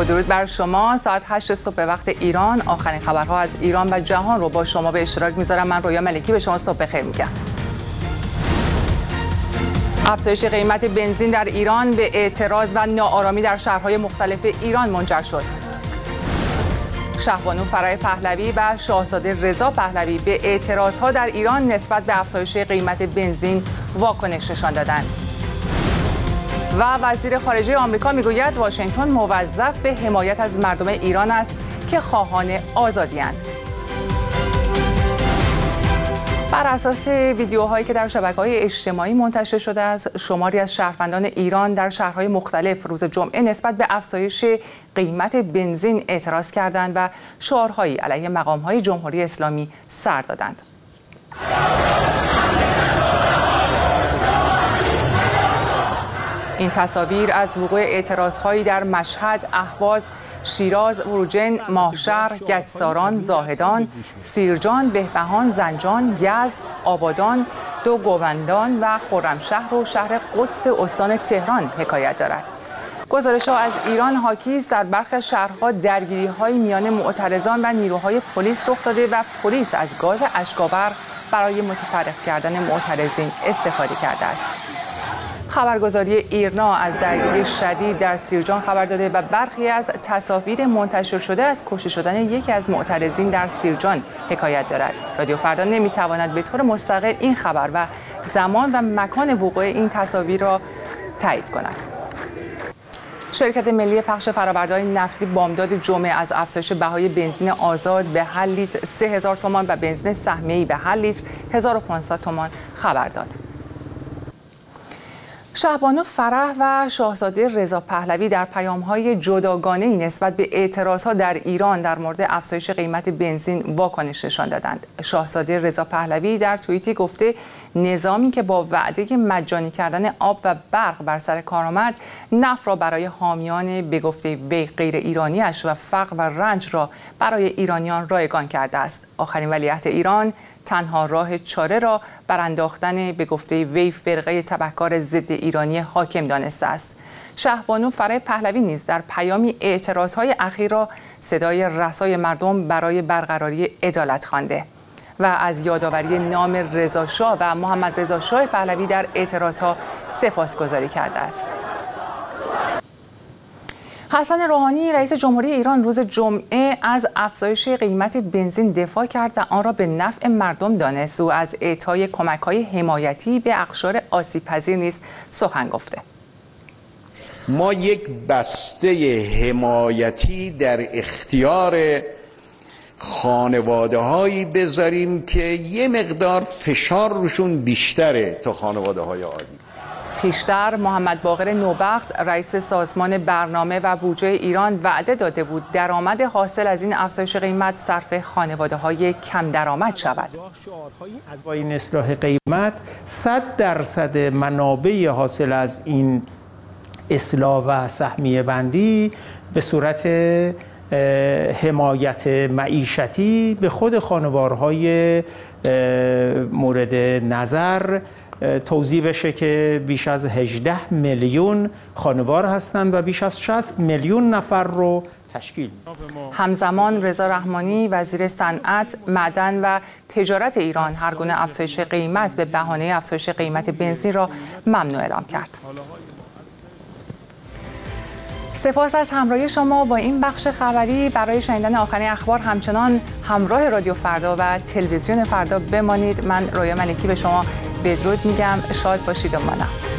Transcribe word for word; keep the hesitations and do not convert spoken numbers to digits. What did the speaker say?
با درود بر شما. ساعت هشت صبح به وقت ایران آخرین خبرها از ایران و جهان رو با شما به اشتراک میذارم. من رویا ملکی به شما صبح بخیر میگم. افزایش قیمت بنزین در ایران به اعتراض و ناآرامی در شهرهای مختلف ایران منجر شد. شهبانو فرح پهلوی و شاهزاده رضا پهلوی به اعتراضها در ایران نسبت به افزایش قیمت بنزین واکنش نشان دادند. و وزیر خارجه آمریکا میگوید واشنگتن موظف به حمایت از مردم ایران است که خواهان آزادی‌اند. بر اساس ویدیوهایی که در شبکه‌های اجتماعی منتشر شده است، شماری از شهروندان ایران در شهرهای مختلف روز جمعه نسبت به افزایش قیمت بنزین اعتراض کردند و شعارهایی علیه مقام‌های جمهوری اسلامی سر دادند. این تصاویر از وقوع اعتراضهایی در مشهد، اهواز، شیراز، اروجین، ماهشهر، گچساران، زاهدان، سیرجان، بهبهان، زنجان، یزد، آبادان، دو گوبندان و خرمشهر و شهر قدس استان تهران حکایت دارد. گزارش‌ها از ایران حاکی است در برخی از شهرها درگیری‌های میان معترضان و نیروهای پلیس رخ داده و پلیس از گاز اشک‌آور برای متفرق کردن معترضین استفاده کرده است. خبرگزاری ایرنا از درگیری شدید در سیرجان خبر داده و برخی از تصاویر منتشر شده از کشته شدن یکی از معترضین در سیرجان حکایت دارد. رادیو فردا نمیتواند به طور مستقل این خبر و زمان و مکان وقوع این تصاویر را تایید کند. شرکت ملی پخش فرآورده‌های نفتی بامداد جمعه از افزایش بهای بنزین آزاد به هر لیتر سه هزار تومان و بنزین سهمیه‌ای به هر لیتر هزار و پانصد تومان خبر داد. شهبانو فرح و شاهزاده رضا پهلوی در پیام‌های جداگانه‌ای نسبت به اعتراضها در ایران در مورد افزایش قیمت بنزین واکنش نشان دادند. شاهزاده رضا پهلوی در توییتی گفته نظامی که با وعده مجانی کردن آب و برق بر سر کار آمد، نفت را برای حامیان به گفته وی غیر ایرانی‌اش و فقر و رنج را برای ایرانیان رایگان کرده است. آخرین ولیعهد ایران تنها راه چاره را برانداختن به گفته وی فرقه تبهکار ضد ایرانی حاکم دانسته است. شهبانو فرح پهلوی نیز در پیامی اعتراضهای اخیر را صدای رسای مردم برای برقراری عدالت خوانده و از یادآوری نام رضا شاه و محمد رضا شاه پهلوی در اعتراضها سپاسگزاری کرده است. حسن روحانی رئیس جمهوری ایران روز جمعه از افزایش قیمت بنزین دفاع کرد و آن را به نفع مردم دانست. او از اعطای کمک‌های حمایتی به اقشار آسیب‌پذیر نیز سخن گفته. ما یک بسته حمایتی در اختیار خانواده‌هایی بذاریم که یه مقدار فشار روشون بیشتره تا خانواده‌های عادی. پیشتر محمد باقر نوبخت رئیس سازمان برنامه و بودجه ایران وعده داده بود درآمد حاصل از این افزایش قیمت صرف خانواده‌های کم درآمد شود. از با این اصلاح قیمت صد درصد منابع حاصل از این اصلاح و سهمیه بندی به صورت حمایت معیشتی به خود خانوارهای مورد نظر توضیح بشه که بیش از هجده میلیون خانوار هستند و بیش از شصت میلیون نفر رو تشکیل میدن. همزمان رضا رحمانی وزیر صنعت، معدن و تجارت ایران هر گونه افزایش قیمت به بهانه افزایش قیمت بنزین را ممنوع اعلام کرد. سپاس از همراهی شما با این بخش خبری. برای شنیدن آخرین اخبار همچنان همراه رادیو فردا و تلویزیون فردا بمانید. من رویا ملکی به شما بدرود میگم. شاد باشید و مانا.